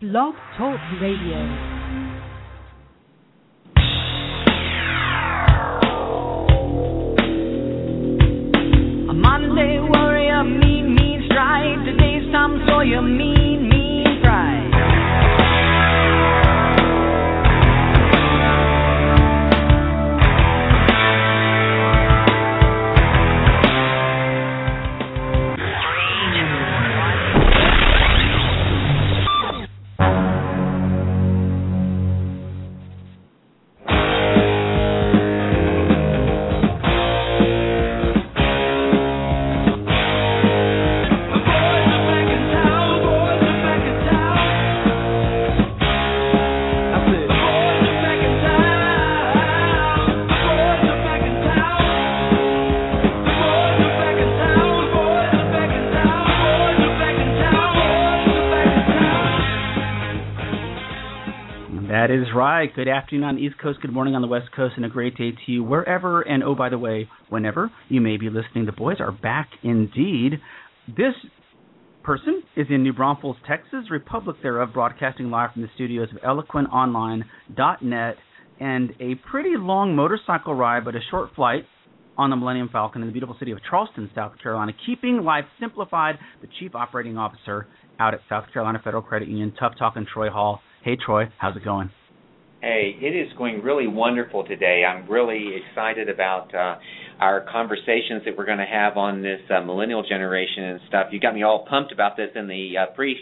Blog Talk Radio. A Monday warrior, mean stride. Today's Tom Sawyer, mean pride. That is right. Good afternoon on the East Coast, good morning on the West Coast, and a great day to you wherever and, oh, by the way, whenever you may be listening. The boys are back indeed. This person is in New Braunfels, Texas, Republic thereof, broadcasting live from the studios of eloquentonline.net, and a pretty long motorcycle ride, but a short flight on the Millennium Falcon in the beautiful city of Charleston, South Carolina, keeping life simplified, the Chief Operating Officer out at South Carolina Federal Credit Union. Tough talking Troy Hall. Hey, Troy, how's it going? Hey, it is going really wonderful today. I'm really excited about our conversations that we're going to have on this millennial generation and stuff. You got me all pumped about this in the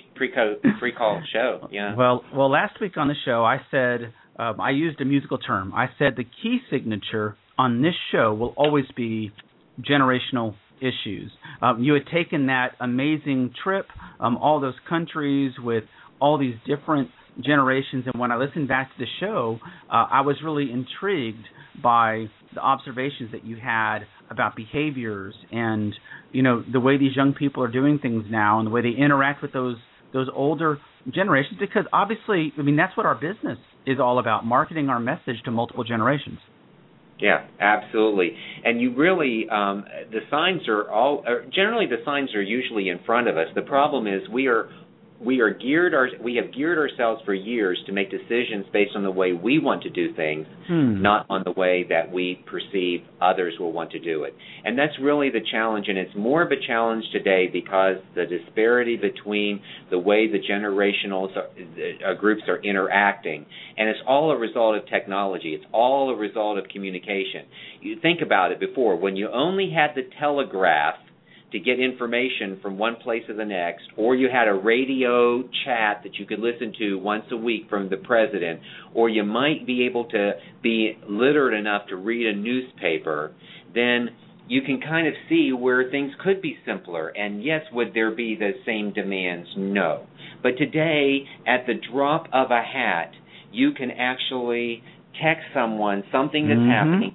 pre-call show. Yeah. Well, last week on the show, I said I used a musical term. I said the key signature on this show will always be generational issues. You had taken that amazing trip, all those countries with all these different generations, and when I listened back to the show, I was really intrigued by the observations that you had about behaviors and, you know, the way these young people are doing things now and the way they interact with those older generations, because obviously, I mean, that's what our business is all about, marketing our message to multiple generations. Yeah, absolutely. And you really, the signs are generally the signs are usually in front of us. The problem is we have geared ourselves for years to make decisions based on the way we want to do things, not on the way that we perceive others will want to do it. And that's really the challenge, and it's more of a challenge today because the disparity between the way the generational groups are interacting, and it's all a result of technology. It's all a result of communication. You think about it before, when you only had the telegraph to get information from one place to the next, or you had a radio chat that you could listen to once a week from the president, or you might be able to be literate enough to read a newspaper, then you can kind of see where things could be simpler. And yes, would there be the same demands? No. But today, at the drop of a hat, you can actually text someone something that's happening,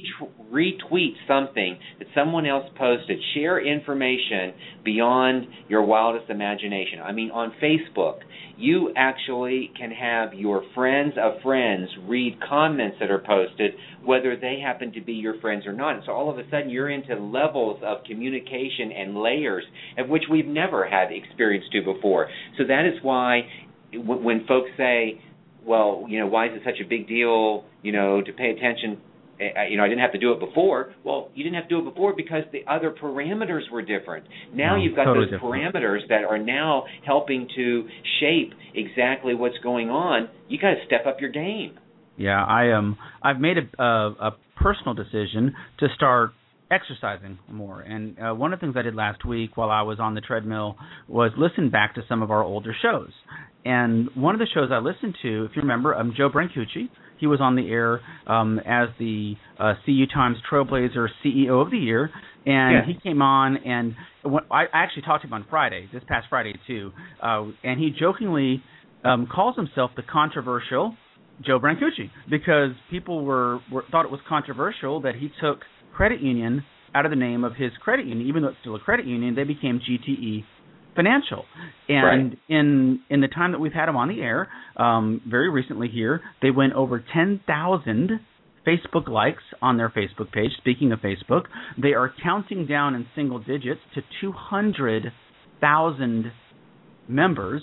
retweet something that someone else posted, share information beyond your wildest imagination. I mean, on Facebook, you actually can have your friends of friends read comments that are posted, whether they happen to be your friends or not. And so all of a sudden, you're into levels of communication and layers of which we've never had experience to before. So that is why when folks say, well, you know, why is it such a big deal, you know, to pay attention? You know, I didn't have to do it before. Well, you didn't have to do it before because the other parameters were different. Now you've got totally those different parameters that are now helping to shape exactly what's going on. You got to step up your game. Yeah, I've made a personal decision to start exercising more. And one of the things I did last week while I was on the treadmill was listen back to some of our older shows. And one of the shows I listened to, if you remember, Joe Brancucci, he was on the air as the CU Times Trailblazer CEO of the Year. And he came on, and I actually talked to him on Friday, this past Friday too, and he jokingly calls himself the controversial Joe Brancucci because people thought it was controversial that he took credit union out of the name of his credit union. Even though it's still a credit union, they became GTE Financial. And in the time that we've had him on the air, very recently here, they went over 10,000 Facebook likes on their Facebook page. Speaking of Facebook, they are counting down in single digits to 200,000 members.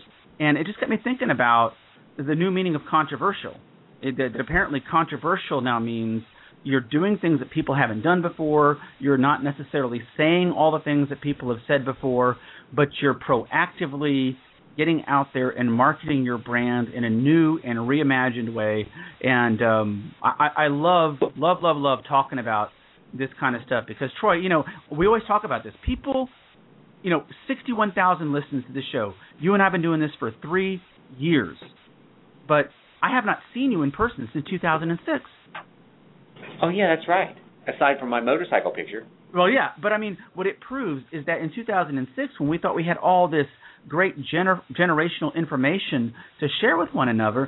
And it just got me thinking about the new meaning of controversial. That apparently controversial now means you're doing things that people haven't done before. You're not necessarily saying all the things that people have said before, but you're proactively getting out there and marketing your brand in a new and reimagined way. And I love talking about this kind of stuff because, Troy, we always talk about this. People, 61,000 listens to this show. You and I have been doing this for 3 years, but I have not seen you in person since 2006. Oh, yeah, that's right. Aside from my motorcycle picture. Well, yeah, but I mean, what it proves is that in 2006, when we thought we had all this great generational information to share with one another,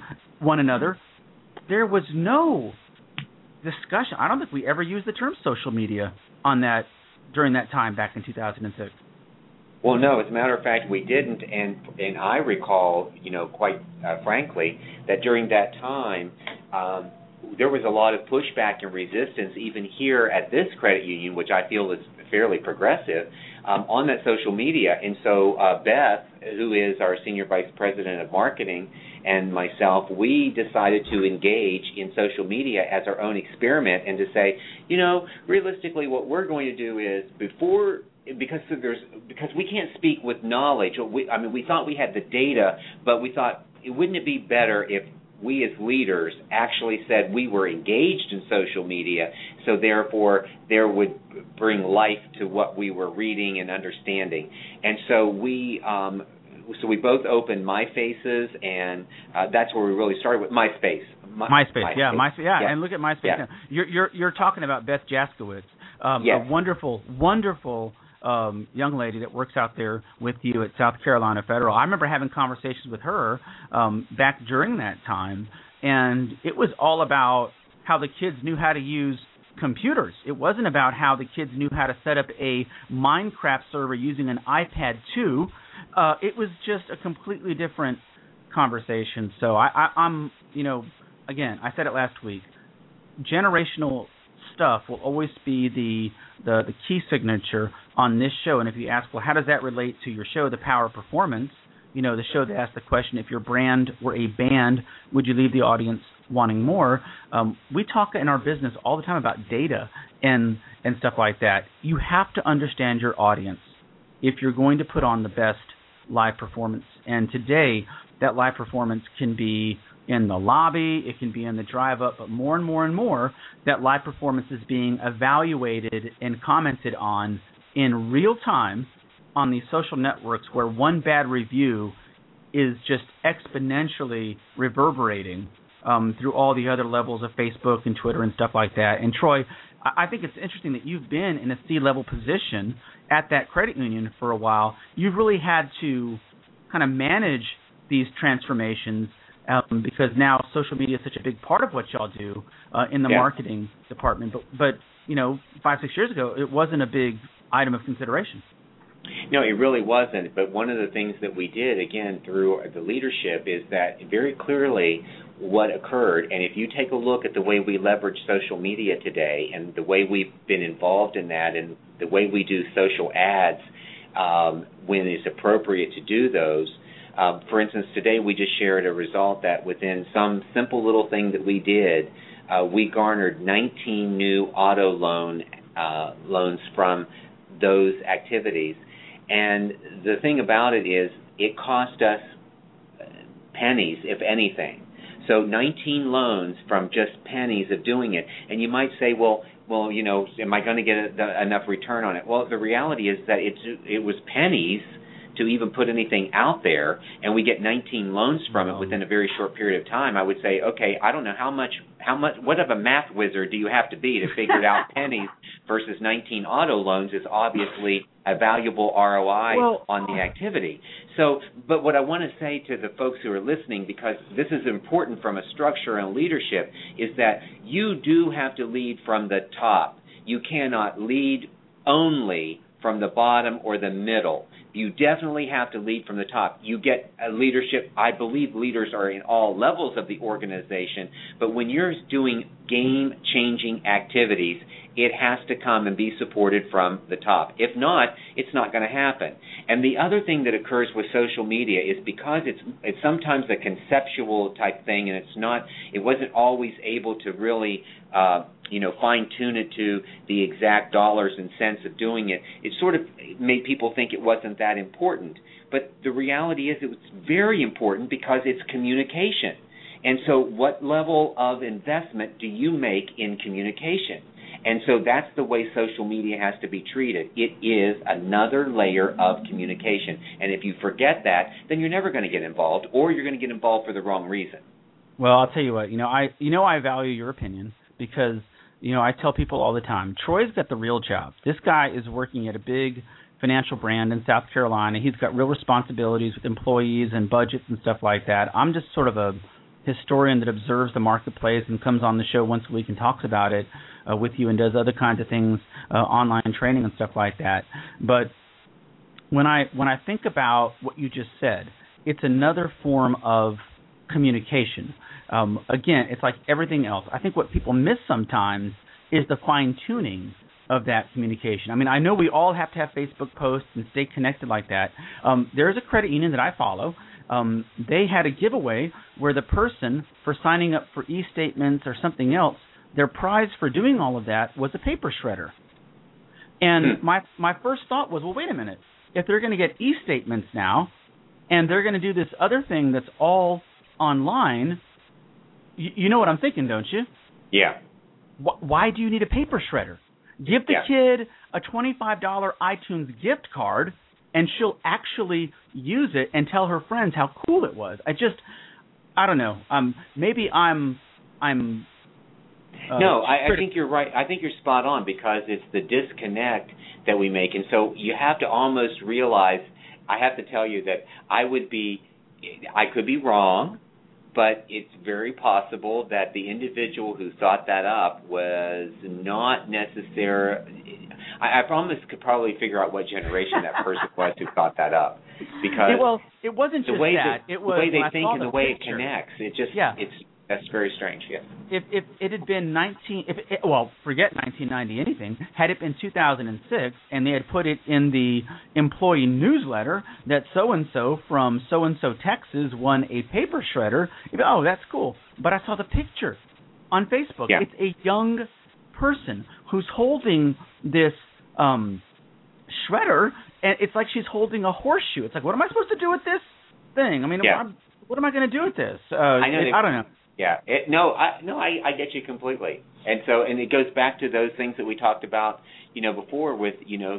there was no discussion. I don't think we ever used the term social media during that time back in 2006. Well, no, as a matter of fact, we didn't, and I recall, quite frankly, that during that time, there was a lot of pushback and resistance, even here at this credit union, which I feel is fairly progressive, on that social media. And so Beth, who is our Senior Vice President of Marketing, and myself, we decided to engage in social media as our own experiment and to say, realistically, what we're going to do is because we can't speak with knowledge. We thought we had the data, but we thought, wouldn't it be better if we as leaders actually said we were engaged in social media, so therefore there would bring life to what we were reading and understanding. And so we both opened MySpaces, and that's where we really started with MySpace. MySpace. Yeah. And look at MySpace Yeah. now. You're talking about Beth Jaskowitz, yes. a wonderful young lady that works out there with you at South Carolina Federal. I remember having conversations with her back during that time, and it was all about how the kids knew how to use computers. It wasn't about how the kids knew how to set up a Minecraft server using an iPad 2. It was just a completely different conversation. So I'm, again, I said it last week, generational stuff will always be the key signature on this show. And if you ask, well, how does that relate to your show, The Power of Performance, the show that asks the question, if your brand were a band, would you leave the audience wanting more? We talk in our business all the time about data and stuff like that. You have to understand your audience if you're going to put on the best live performance. And today, that live performance can be in the lobby, it can be in the drive-up, but more and more, that live performance is being evaluated and commented on in real time on these social networks where one bad review is just exponentially reverberating through all the other levels of Facebook and Twitter and stuff like that. And Troy, I think it's interesting that you've been in a C-level position at that credit union for a while. You've really had to kind of manage these transformations because now social media is such a big part of what y'all do in the marketing department. But 5-6 years ago, it wasn't a big item of consideration. No, it really wasn't. But one of the things that we did, again, through the leadership is that very clearly what occurred, and if you take a look at the way we leverage social media today and the way we've been involved in that and the way we do social ads when it's appropriate to do those, for instance, today we just shared a result that within some simple little thing that we did, we garnered 19 new auto loans from those activities. And the thing about it is it cost us pennies, if anything. So 19 loans from just pennies of doing it. And you might say, well, am I going to get enough return on it? Well, the reality is that it was pennies to even put anything out there, and we get 19 loans from it within a very short period of time. I would say, okay, I don't know how much, what of a math wizard do you have to be to figure out pennies versus 19 auto loans is obviously a valuable ROI on the activity. So, but what I want to say to the folks who are listening, because this is important from a structure and leadership, is that you do have to lead from the top. You cannot lead only from the bottom or the middle. You definitely have to lead from the top. You get a leadership. I believe leaders are in all levels of the organization, but when you're doing game-changing activities, it has to come and be supported from the top. If not, it's not going to happen. And the other thing that occurs with social media is because it's sometimes a conceptual type thing, and it wasn't always able to really fine-tune it to the exact dollars and cents of doing it. It sort of made people think it wasn't that important. But the reality is it was very important because it's communication. And so what level of investment do you make in communication? And so that's the way social media has to be treated. It is another layer of communication. And if you forget that, then you're never going to get involved, or you're going to get involved for the wrong reason. Well, I'll tell you what, I value your opinion because, I tell people all the time, Troy's got the real job. This guy is working at a big financial brand in South Carolina. He's got real responsibilities with employees and budgets and stuff like that. I'm just sort of a historian that observes the marketplace and comes on the show once a week and talks about it with you and does other kinds of things, online training and stuff like that. But when I think about what you just said, it's another form of communication. Again, it's like everything else. I think what people miss sometimes is the fine-tuning of that communication. I mean, I know we all have to have Facebook posts and stay connected like that. There's a credit union that I follow. They had a giveaway where the person, for signing up for e-statements or something else, their prize for doing all of that was a paper shredder. And my first thought was, well, wait a minute. If they're going to get e-statements now and they're going to do this other thing that's all online, you know what I'm thinking, don't you? Yeah. Why do you need a paper shredder? Give the kid a $25 iTunes gift card, and she'll actually use it and tell her friends how cool it was. I don't know. Maybe I'm. No, I think you're right. I think you're spot on because it's the disconnect that we make, and so you have to almost realize. I have to tell you that I could be wrong, but it's very possible that the individual who thought that up was not necessarily. I promise could probably figure out what generation that person was who thought that up, because it wasn't just that. It was the way they think and the way it connects. That's very strange. Yes. If it had been forget 1990 anything. Had it been 2006 and they had put it in the employee newsletter that so and so from so and so Texas won a paper shredder, that's cool. But I saw the picture on Facebook. Yeah. It's a young person who's holding this shredder, and it's like she's holding a horseshoe. It's like, what am I supposed to do with this thing? I mean, what am I going to do with this? I don't know. Yeah. I get you completely. And so, and it goes back to those things that we talked about, before with,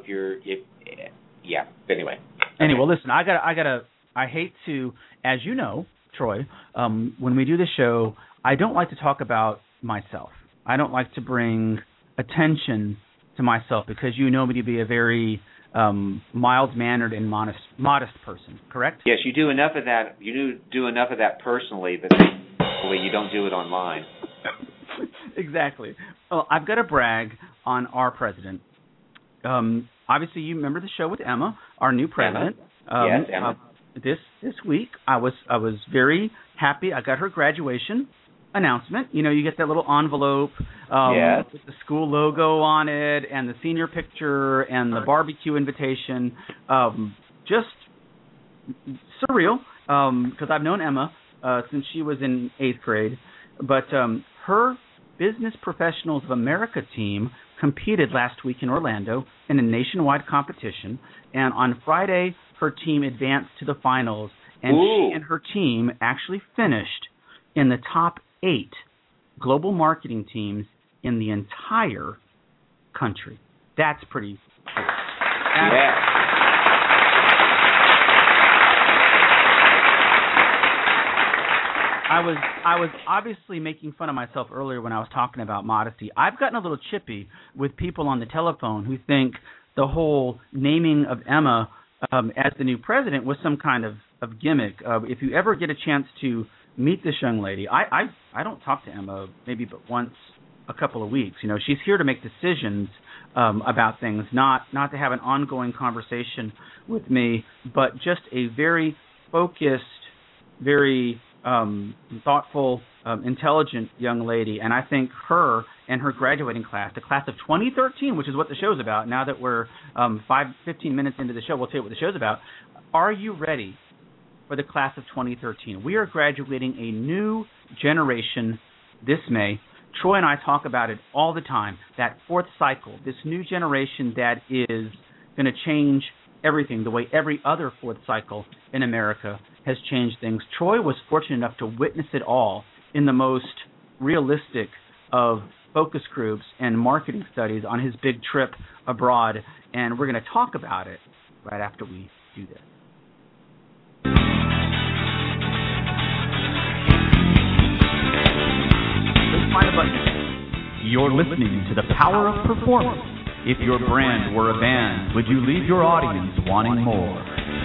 anyway. Anyway, well, listen, I hate to, as you know, Troy, when we do the show, I don't like to talk about myself. I don't like to bring attention to myself because you know me to be a very mild-mannered and modest person, correct? Yes, you do enough of that. You do enough of that personally, but you don't do it online. Exactly. Well, I've got to brag on our president. Obviously, you remember the show with Emma, our new president. Yes, Emma. This week, I was very happy. I got her graduation announcement. You get that little envelope with the school logo on it and the senior picture and the barbecue invitation. Just surreal because I've known Emma since she was in 8th grade. But her Business Professionals of America team competed last week in Orlando in a nationwide competition. And on Friday, her team advanced to the finals. And she and her team actually finished in the top 8 global marketing teams in the entire country. That's pretty cool. I was obviously making fun of myself earlier when I was talking about modesty. I've gotten a little chippy with people on the telephone who think the whole naming of Emma as the new president was some kind of gimmick. If you ever get a chance to meet this young lady, I don't talk to Emma maybe but once a couple of weeks. She's here to make decisions about things, not to have an ongoing conversation with me, but just a very focused, very thoughtful, intelligent young lady. And I think her and her graduating class, the class of 2013, which is what the show's about, now that we're 15 minutes into the show, we'll tell you what the show's about. Are you ready for the class of 2013? We are graduating a new generation this May. Troy and I talk about it all the time, that fourth cycle, this new generation that is going to change everything, the way every other fourth cycle in America has changed things. Troy was fortunate enough to witness it all in the most realistic of focus groups and marketing studies on his big trip abroad, and we're going to talk about it right after we do this. Find a button. You're listening to The Power of Performance. If your brand were a band, would you leave your audience wanting more?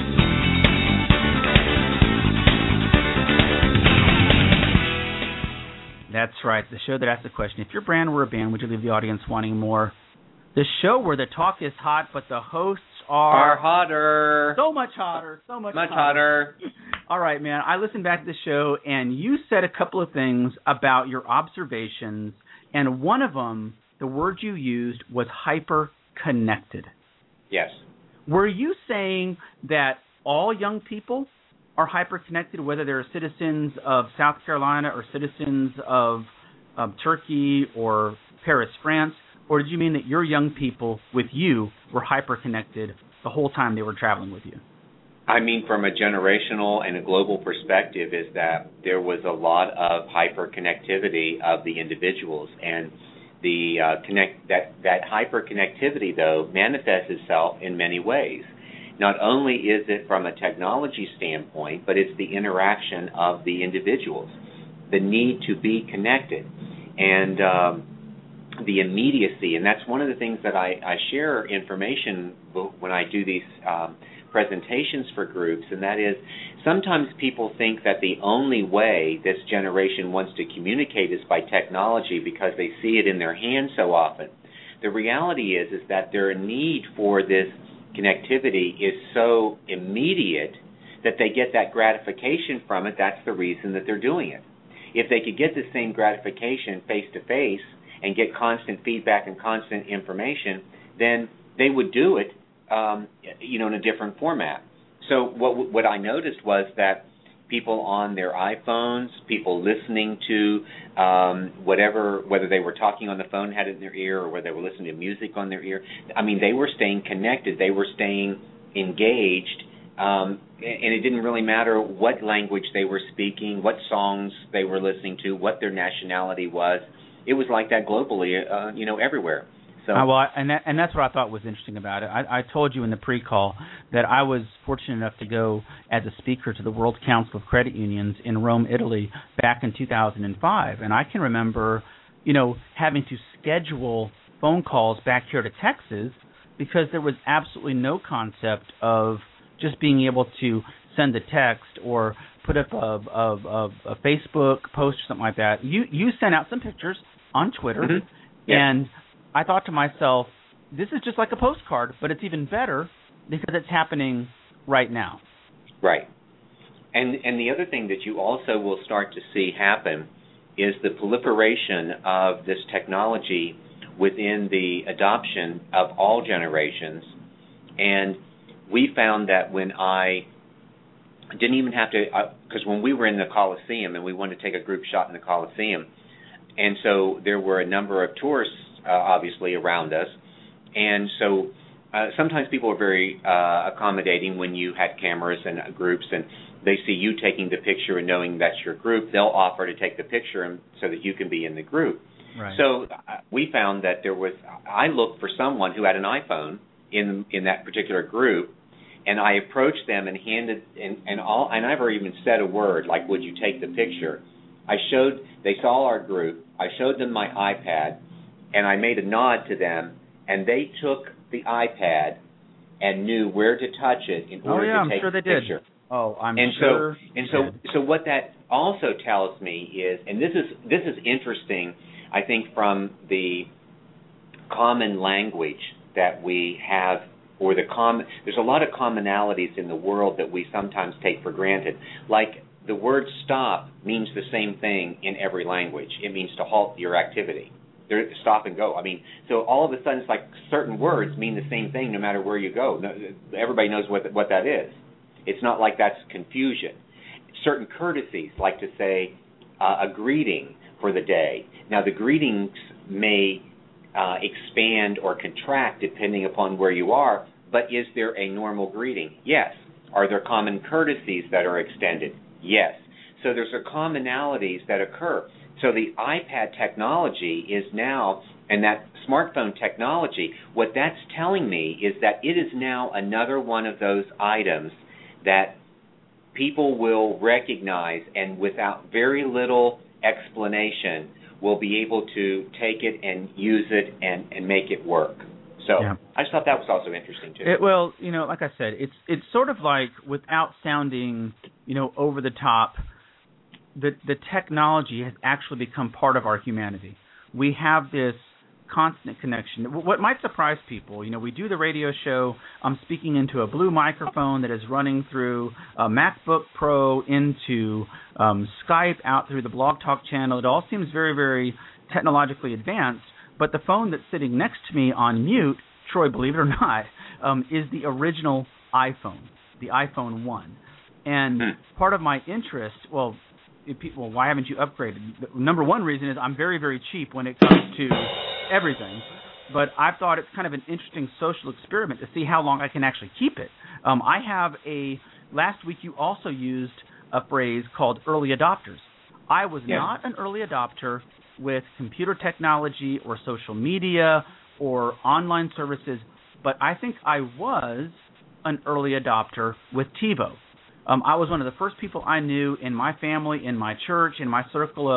That's right, the show that asks the question, if your brand were a band, would you leave the audience wanting more? The show where the talk is hot, but the hosts are hotter. So much hotter. Much hotter. All right, man. I listened back to the show, and you said a couple of things about your observations, and one of them, the word you used, was hyper-connected. Yes. Were you saying that all young people are hyper-connected, whether they're citizens of South Carolina or citizens of Turkey or Paris, France? Or did you mean that your young people with you were hyper-connected the whole time they were traveling with you? I mean, from a generational and a global perspective, is that there was a lot of hyper-connectivity of the individuals. And the that hyper-connectivity, though, manifests itself in many ways. Not only is it from a technology standpoint, but it's the interaction of the individuals, the need to be connected. And the immediacy, and that's one of the things that I share information when I do these presentations for groups, and that is sometimes people think that the only way this generation wants to communicate is by technology because they see it in their hands so often. The reality is that their need for this connectivity is so immediate that they get that gratification from it. That's the reason that they're doing it. If they could get the same gratification face-to-face and get constant feedback and constant information, then they would do it, in a different format. So what I noticed was that people on their iPhones, people listening to whether they were talking on the phone, had it in their ear, or whether they were listening to music on their ear, I mean, they were staying connected. They were staying engaged, and it didn't really matter what language they were speaking, what songs they were listening to, what their nationality was. It was like that globally, everywhere. So, and that's what I thought was interesting about it. I told you in the pre-call that I was fortunate enough to go as a speaker to the World Council of Credit Unions in Rome, Italy, back in 2005. And I can remember, having to schedule phone calls back here to Texas because there was absolutely no concept of just being able to send a text or put up a Facebook post or something like that. You sent out some pictures on Twitter, mm-hmm. Yes. And I thought to myself, this is just like a postcard, but it's even better because it's happening right now. Right. And the other thing that you also will start to see happen is the proliferation of this technology within the adoption of all generations. And we found that when I didn't even have to, because when we were in the Coliseum and we wanted to take a group shot in the Coliseum, and so there were a number of tourists, obviously, around us, and so sometimes people are very accommodating when you had cameras and groups, and they see you taking the picture and knowing that's your group, they'll offer to take the picture so that you can be in the group. Right. So we found that I looked for someone who had an iPhone in that particular group, and I approached them and I never even said a word like, would you take the picture? They saw our group, I showed them my iPad, and I made a nod to them, and they took the iPad and knew where to touch it in order to take the picture. Did. Oh, I'm sure. So what that also tells me is, and this is interesting, I think, from the common language that we have, or there's a lot of commonalities in the world that we sometimes take for granted. Like the word stop means the same thing in every language. It means to halt your activity. Stop and go. I mean, so all of a sudden it's like certain words mean the same thing no matter where you go. Everybody knows what that is. It's not like that's confusion. Certain courtesies, like to say a greeting for the day. Now, the greetings may expand or contract depending upon where you are, but is there a normal greeting? Yes. Are there common courtesies that are extended? Yes. So there's commonalities that occur. So the iPad technology is now, and that smartphone technology, what that's telling me is that it is now another one of those items that people will recognize and without very little explanation will be able to take it and use it and make it work. So yeah. I just thought that was also interesting too. Well, like I said, it's sort of like, without sounding, over the top, the technology has actually become part of our humanity. We have this constant connection. What might surprise people, we do the radio show. I'm speaking into a blue microphone that is running through a MacBook Pro into Skype out through the Blog Talk channel. It all seems very, very technologically advanced, but the phone that's sitting next to me on mute, Troy, believe it or not, is the original iPhone, the iPhone 1. And part of my interest, why haven't you upgraded? The number one reason is I'm very, very cheap when it comes to everything. But I thought it's kind of an interesting social experiment to see how long I can actually keep it. I have last week you also used a phrase called early adopters. I was not an early adopter with computer technology or social media or online services, but I think I was an early adopter with TiVo. I was one of the first people I knew in my family, in my church, in my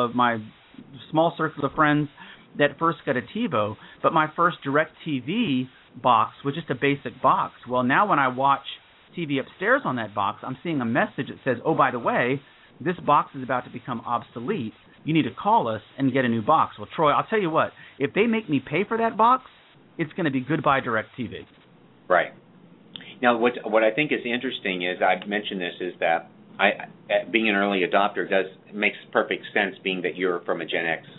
small circle of friends that first got a TiVo. But my first DirecTV box was just a basic box. Well, now when I watch TV upstairs on that box, I'm seeing a message that says, oh, by the way, this box is about to become obsolete. You need to call us and get a new box. Well, Troy, I'll tell you what, if they make me pay for that box, it's going to be goodbye DirecTV. Right. Now, what I think is interesting is, I've mentioned this, is that being an early adopter makes perfect sense, being that you're from a Gen X,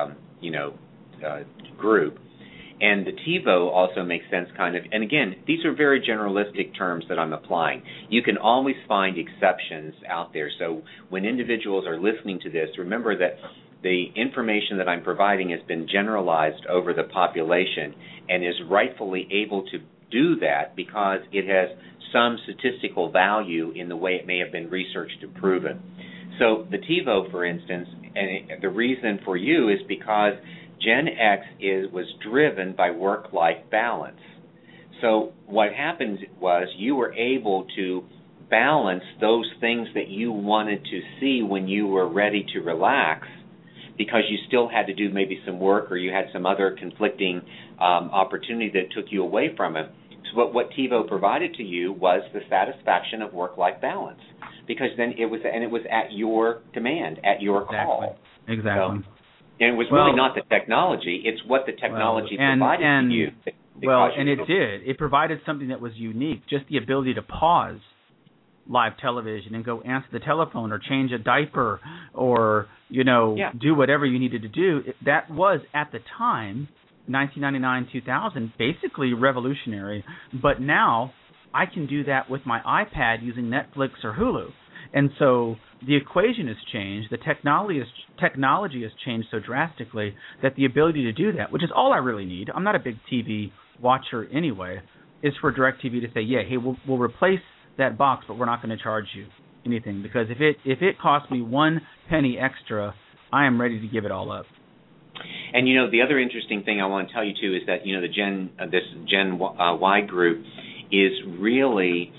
group, and the TiVo also makes sense, kind of. And again, these are very generalistic terms that I'm applying. You can always find exceptions out there. So when individuals are listening to this, remember that the information that I'm providing has been generalized over the population and is rightfully able to do that because it has some statistical value in the way it may have been researched and proven. So the TiVo, for instance, and the reason for you is because Gen X was driven by work-life balance. So what happened was you were able to balance those things that you wanted to see when you were ready to relax, because you still had to do maybe some work or you had some other conflicting opportunity that took you away from it. So what TiVo provided to you was the satisfaction of work-life balance, because then it was at your demand, at your call. Exactly. So, and it was really not the technology; it's what the technology provided to you. It did. It provided something that was unique, just the ability to pause live television and go answer the telephone or change a diaper or, do whatever you needed to do. That was, at the time, 1999, 2000, basically revolutionary. But now I can do that with my iPad using Netflix or Hulu. And so the equation has changed. The technology has changed so drastically that the ability to do that, which is all I really need, I'm not a big TV watcher anyway, is for DirecTV to say, hey, we'll replace that box, but we're not going to charge you anything, because if it costs me 1 penny extra, I am ready to give it all up. And the other interesting thing I want to tell you too is that this Gen Y group is really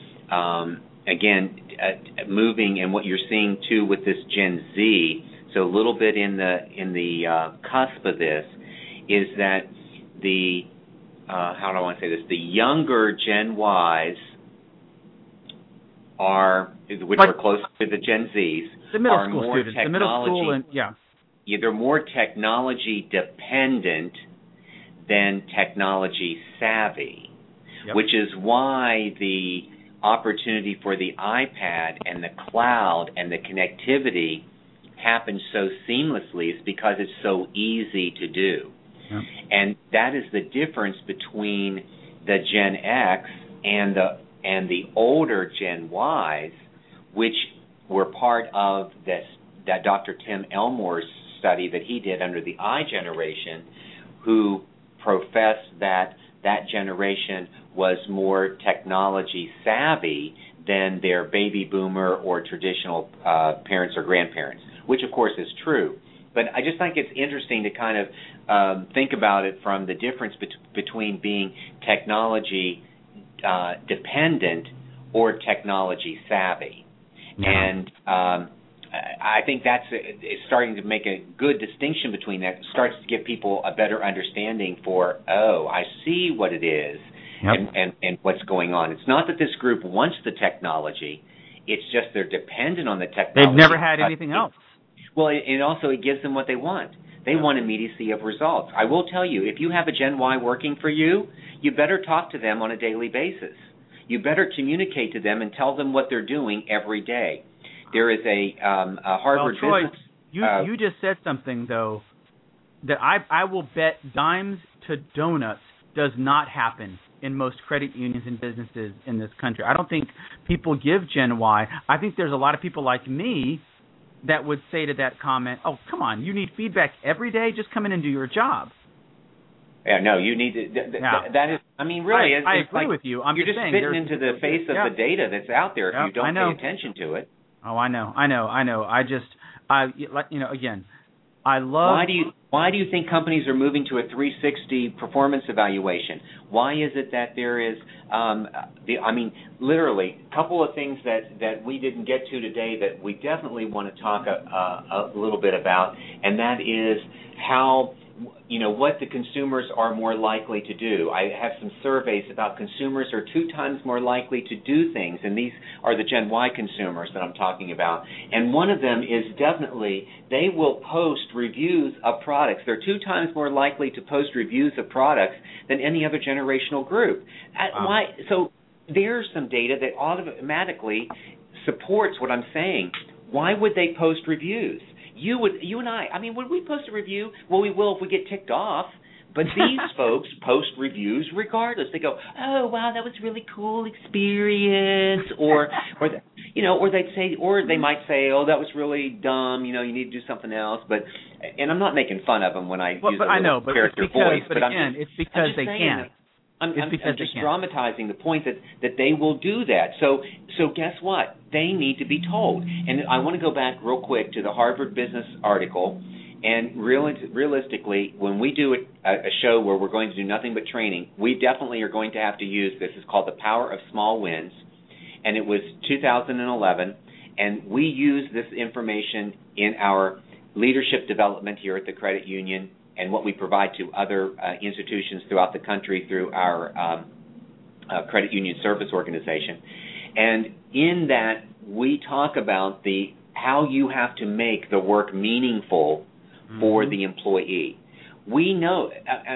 moving, and what you're seeing too with this Gen Z. So a little bit in the cusp of this is that the how do I want to say this? The younger Gen Ys which are close to the Gen Zs, the middle school students, the middle school, and they're more technology dependent than technology savvy, Yep. which is why the opportunity for the iPad and the cloud and the connectivity happens so seamlessly, is because it's so easy to do. Yep. And that is the difference between the Gen X and the older Gen Ys, which were part of that Dr. Tim Elmore's study that he did under the I generation, who professed that generation was more technology savvy than their baby boomer or traditional parents or grandparents, which of course is true. But I just think it's interesting to kind of think about it from the difference between being technology dependent or technology savvy. Yeah. And I think it's starting to make a good distinction between that. It starts to give people a better understanding for, I see what it is. Yep. And what's going on. It's not that this group wants the technology. It's just they're dependent on the technology. They've never had anything else. Well, it also gives them what they want. They want immediacy of results. I will tell you, if you have a Gen Y working for you, you better talk to them on a daily basis. You better communicate to them and tell them what they're doing every day. There is a Harvard Troy, business. You just said something, though, that I will bet dimes to donuts does not happen in most credit unions and businesses in this country. I don't think people give Gen Y. I think there's a lot of people like me that would say to that comment, oh, come on, you need feedback every day? Just come in and do your job. Yeah, no, you need to. That is, I mean, really, I agree with you. You're just spitting into the face of the data that's out there if you don't pay attention to it. Oh, I know. Again, I love. Why do you think companies are moving to a 360 performance evaluation? Why is it that there is, literally, a couple of things that we didn't get to today that we definitely want to talk a little bit about, and that is how, what the consumers are more likely to do. I have some surveys about consumers are 2 times more likely to do things, and these are the Gen Y consumers that I'm talking about. And one of them is definitely they will post reviews of products. They're 2 times more likely to post reviews of products than any other generational group. Why? So there's some data that automatically supports what I'm saying. Why would they post reviews? You and I mean, would we post a review? Well, we will if we get ticked off. But these folks post reviews regardless. They go, oh, wow, that was a really cool experience. Or they'd say, or they might say, oh, that was really dumb. You need to do something else. And I'm not making fun of them when I use a character voice. But again, it's because they can. I'm just dramatizing the point that they will do that. So guess what? They need to be told. And I want to go back real quick to the Harvard Business article. And realistically, when we do a show where we're going to do nothing but training, we definitely are going to have to use this. It's called The Power of Small Wins. And it was 2011. And we use this information in our leadership development here at the credit union and what we provide to other institutions throughout the country through our credit union service organization. And in that, we talk about how you have to make the work meaningful for the employee. We know,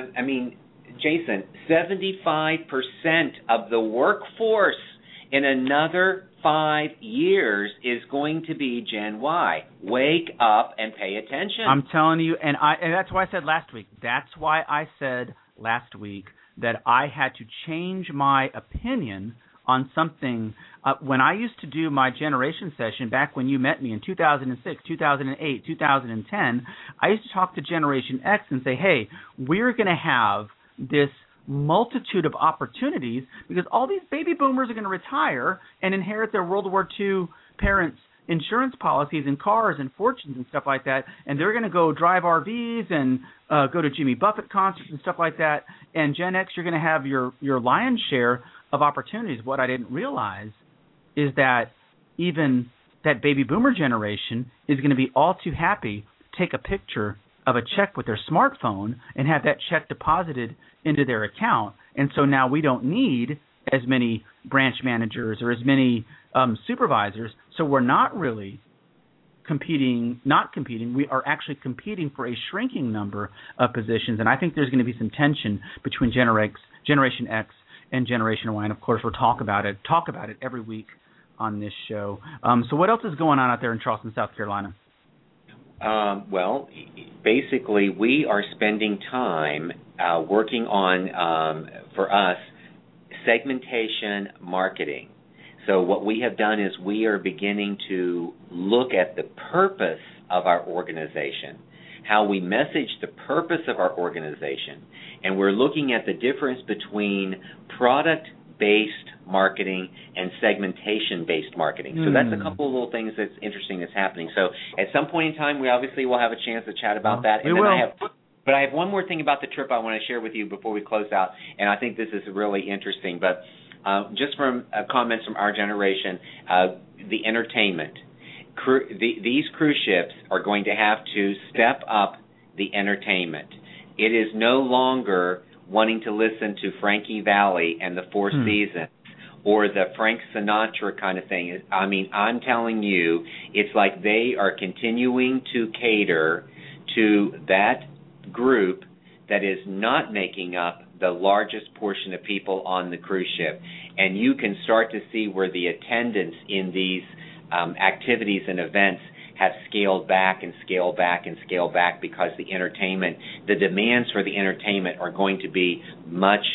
Jason, 75% of the workforce in another 5 years is going to be Gen Y. Wake up and pay attention. I'm telling you, and that's why I said last week. That's why I said last week that I had to change my opinion on something. When I used to do my generation session back when you met me in 2006, 2008, 2010, I used to talk to Generation X and say, hey, we're going to have this multitude of opportunities because all these baby boomers are going to retire and inherit their World War II parents' insurance policies and cars and fortunes and stuff like that, and they're going to go drive RVs and go to Jimmy Buffett concerts and stuff like that. And Gen X, you're going to have your lion's share of opportunities. What I didn't realize is that even that baby boomer generation is going to be all too happy to take a picture of a check with their smartphone and have that check deposited into their account. And so now we don't need as many branch managers or as many supervisors. So we're not really not competing, we are actually competing for a shrinking number of positions, and I think there's going to be some tension between Generation X and Generation Y, and of course we'll talk about it every week on this show. So what else is going on out there in Charleston, South Carolina? Well, basically we are spending time working on, for us, segmentation marketing. So what we have done is we are beginning to look at the purpose of our organization, how we message the purpose of our organization, and we're looking at the difference between product-based marketing and segmentation-based marketing. So that's a couple of little things that's interesting that's happening. So at some point in time, we obviously will have a chance to chat about that. And But I have one more thing about the trip I want to share with you before we close out, and I think this is really interesting. But just from comments from our generation, the entertainment. These cruise ships are going to have to step up the entertainment. It is no longer wanting to listen to Frankie Valli and the Four Seasons or the Frank Sinatra kind of thing. I mean, I'm telling you, it's like they are continuing to cater to that group that is not making up the largest portion of people on the cruise ship. And you can start to see where the attendance in these activities and events have scaled back and scaled back and scaled back because the demands for the entertainment are going to be much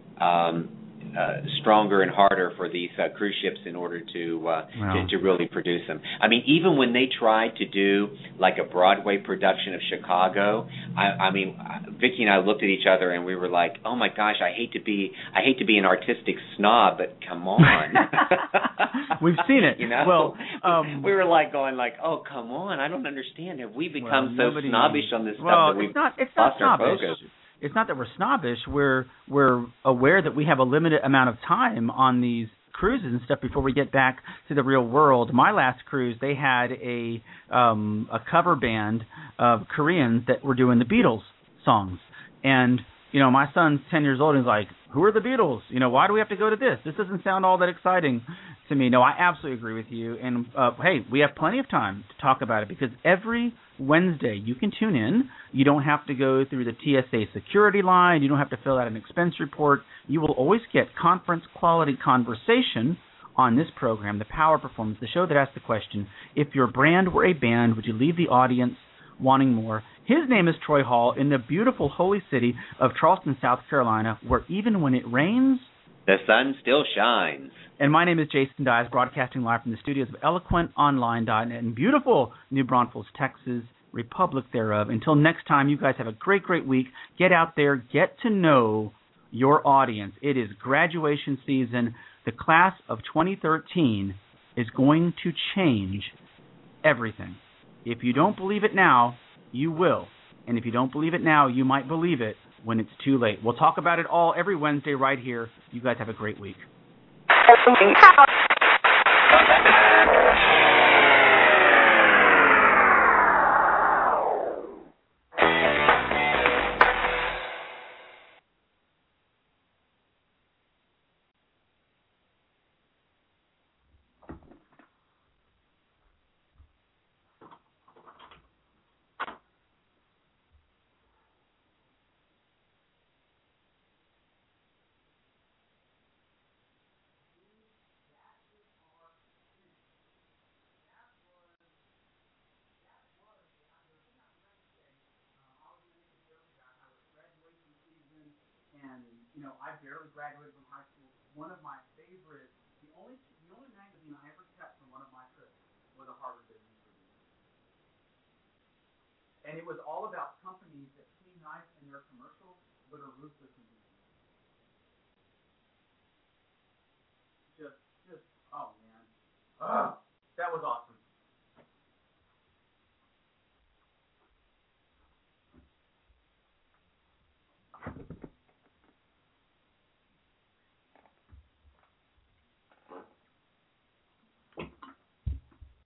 stronger and harder for these cruise ships in order to really produce them. I mean, even when they tried to do like a Broadway production of Chicago, I mean, Vicki and I looked at each other and we were like, "Oh my gosh, I hate to be an artistic snob, but come on." We've seen it. You know, well, we were like going like, "Oh, come on, I don't understand. Have we become so snobbish on this stuff that we've lost our focus?" It's not that we're snobbish. We're aware that we have a limited amount of time on these cruises and stuff before we get back to the real world. My last cruise, they had a cover band of Koreans that were doing the Beatles songs. And, you know, my son's 10 years old and he's like, "Who are the Beatles? You know, why do we have to go to this? This doesn't sound all that exciting to me." No, I absolutely agree with you. And, hey, we have plenty of time to talk about it because every Wednesday you can tune in. You don't have to go through the TSA security line. You don't have to fill out an expense report. You will always get conference-quality conversation on this program, The Power Performance, the show that asks the question, if your brand were a band, would you leave the audience wanting more? His name is Troy Hall in the beautiful holy city of Charleston, South Carolina, where even when it rains, the sun still shines. And my name is Jason Dyes, broadcasting live from the studios of EloquentOnline.net in beautiful New Braunfels, Texas, Republic thereof. Until next time, you guys have a great, great week. Get out there. Get to know your audience. It is graduation season. The class of 2013 is going to change everything. If you don't believe it now, you will. And if you don't believe it now, you might believe it when it's too late. We'll talk about it all every Wednesday right here. You guys have a great week. And, you know, I barely graduated from high school. One of my favorite, the only magazine I ever kept from one of my trips was a Harvard Business Review. And it was all about companies that seem nice in their commercials, but are ruthless in business. Just, oh man. That was awesome.